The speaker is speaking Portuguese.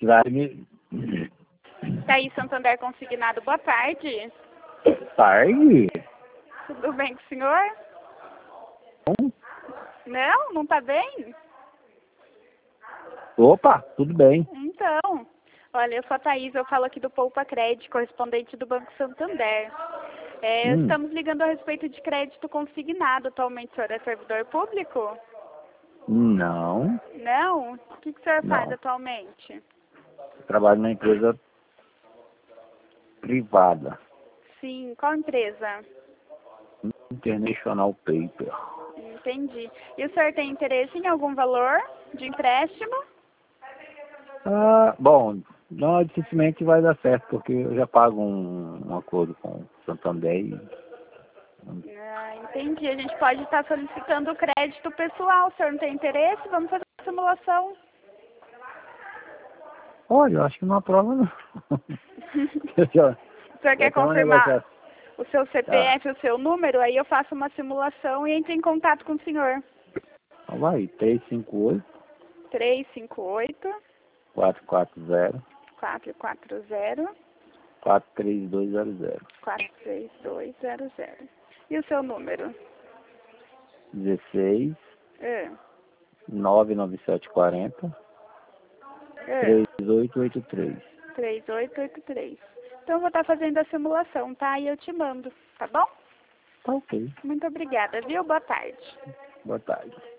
Vai-me. Thaís Santander Consignado, boa tarde. Tarde? Tudo bem com o senhor? Não? Não tá bem? Opa, tudo bem. Então, olha, eu sou a Thaís, eu falo aqui do Poupa Crédito, correspondente do Banco Santander. Estamos ligando a respeito de crédito consignado. Atualmente o senhor é servidor público? Não, Não? O que o senhor faz não. atualmente? Trabalho numa empresa privada. Sim, qual empresa? International Paper. Entendi. E o senhor tem interesse em algum valor de empréstimo? Bom, não, dificilmente vai dar certo, porque eu já pago um acordo com o Santander e... Entendi. A gente pode estar solicitando crédito pessoal. O senhor não tem interesse? Vamos fazer uma simulação. Olha, eu acho que não aprova não. O senhor quer confirmar o seu CPF, o seu número? Aí eu faço uma simulação e entro em contato com o senhor. Então vai, 358 358 440 440 43200 43200. E o seu número? 16 É. 99740 3883. 3883. Então eu vou estar fazendo a simulação, tá? E eu te mando, tá bom? Tá ok. Muito obrigada, viu? Boa tarde. Boa tarde.